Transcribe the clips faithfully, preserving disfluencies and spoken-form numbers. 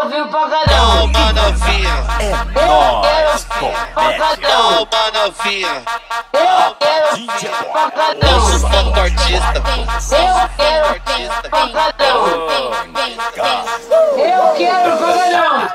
novinho pancadão. Calma, novinha. Eu quero pancadão. Calma, novinha. Eu quero pancadão. Eu sufoco artista. Eu quero pancadão. Eu quero pancadão.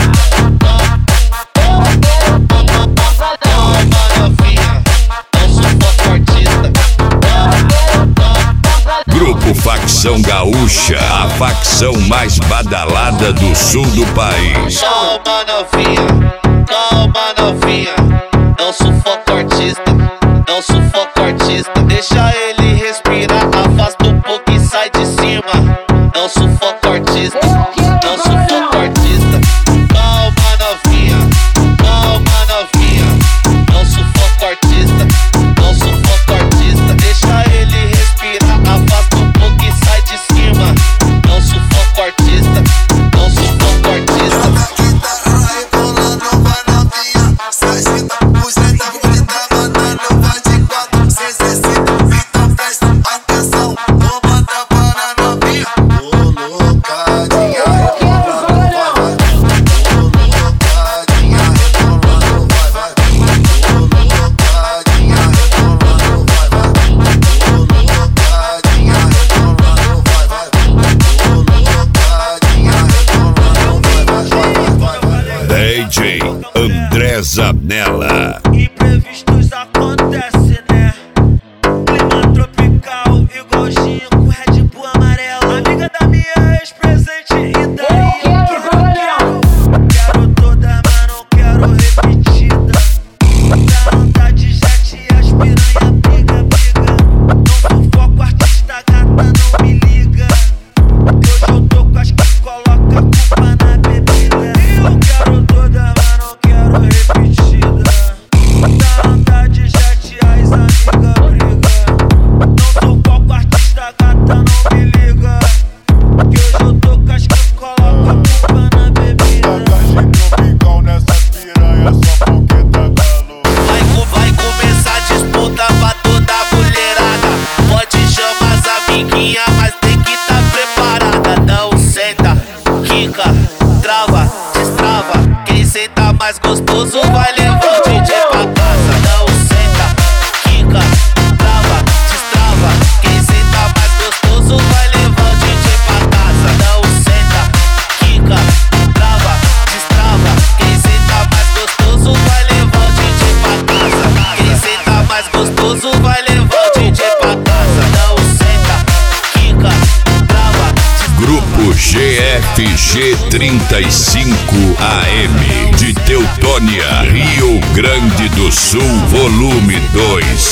Grupo Facção Gaúcha, a facção mais badalada do sul do país. Calma, novinha, calma, novinha. Não sufoco artista, não sufoco artista. Deixa ele respirar, afasta um pouco e sai de cima. Não sufoco artista, não sufoco artista. Calma, novinha, calma, novinha. Não sufoco artista, não sufoco artista. Deixa ele respirar, afasta um pouco e sai de cima. Não sufoco artista, não sufoco artista. D J André Zanella. Imprevistos acontecem, né? Clima tropical, igual gin com Red Bull amarelo. Amiga da minha ex-presente, e daí eu quero, quero. Quero toda, mas não quero repetida. Da onda de jet e as piranha briga, briga. Não sufoco artista, gata, não me liga. Hoje eu tô com as que coloca a culpa na bebida. Eu quero toda, mas não quero repetida. Da onda de jet, as amiga briga. Não sou foco artista, gata, não me liga. Que hoje eu tô com as que coloca a culpa na bebida. Tropical nessa piranha, só porque tá calor. Vai, co- vai começar a disputa pra toda a mulherada. Pode chamar as amiguinhas, mas tem que tá preparada. Não senta, quica, trava, destrava. Quem senta mais gostoso vai levar o D J pra casa. Não senta, quica, trava, destrava. Quem senta mais gostoso vai levar o D J pra casa. Não senta, quica, trava, destrava. Quem senta mais gostoso vai levar o D J pra casa. Quem senta mais gostoso vai levar o D J pra casa. Não senta, quica, trava, Grupo G F G trinta e cinco A M de Teutônia, Rio Grande do Sul, volume dois.